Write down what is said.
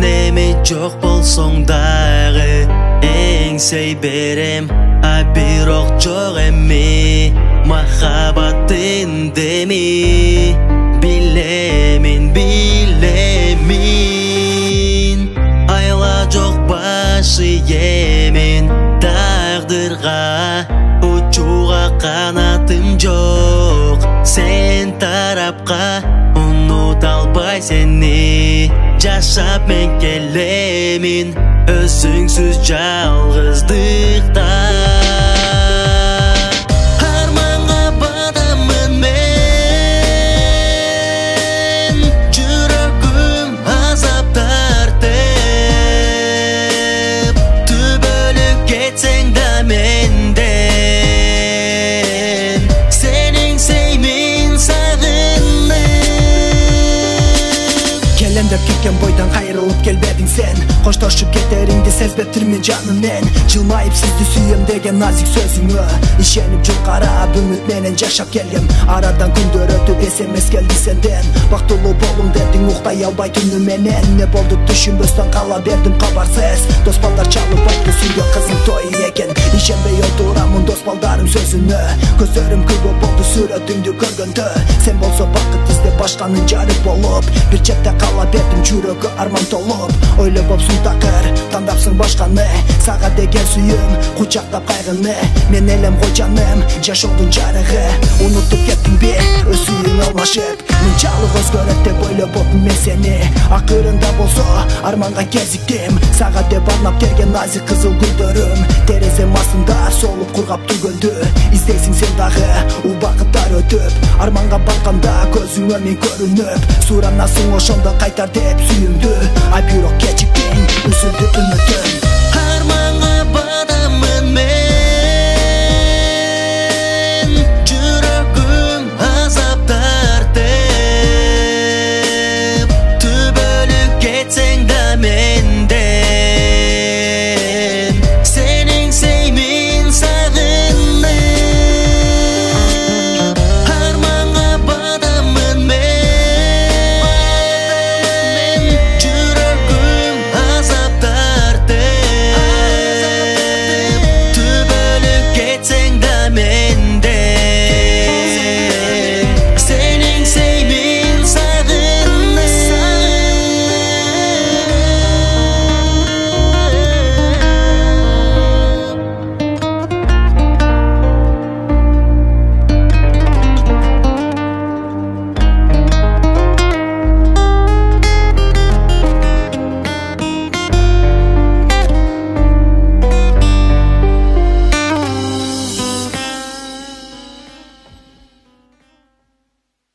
эми жок болсоң дагы эң сейберем, а бирок жок эми махаббаттын деми. Билемин, айла жок башы емин, тагдырга учууга канатым жок. Сен тарапка унута албай сени, жашап мен келемин өзүңсүз жалгыздыкта. Келендеп кеткен бойдан кайрылып келбедиң сен, коштошуп кетериңди сезбептирмин жаным мен. Жылмайып сизди сүйөм деген назик сөзүңө ишенип жол карап үмүт менен жашап келгем. Арадан күндөр өтүп эсемес келди сенден, бактылуу болуң дедиң уктай албай түнү менен. Не болду түшүнбөстөн кала бердим кабарсыз, дос балдар чалып айтты сүйгөн кызың той экен. Ишенбей отурамын дос балдарым сөзүнө, көзөрүм күбө болду сүрөтүңдү көргөндө. Сен болсо бакыт издеп башканын жарык болуп, бир четте кала бердим жүрөгү арман толуп. Ойлобопсуң такыр, тандапсың башканы, сага деген сүйүм кучактап кайгыны. Мен элем го жаным, жашоодун жарыгы, унутуп кеттиңби өз сүйүң алмашып. Мен жалгыз өзгөрөт деп ойлобопмун мен сени, акырында болсо арманга кезиктим. Сага деп арнап келген назик кызыл гүлдөрүм терезем астында солуп кургап түгөлдү. Издейсиң сен дагы убакыттар өтүп, арманга барганда көзүңө мен көрүнүп, суранасың ошондо кайтар деп сүйүмдү.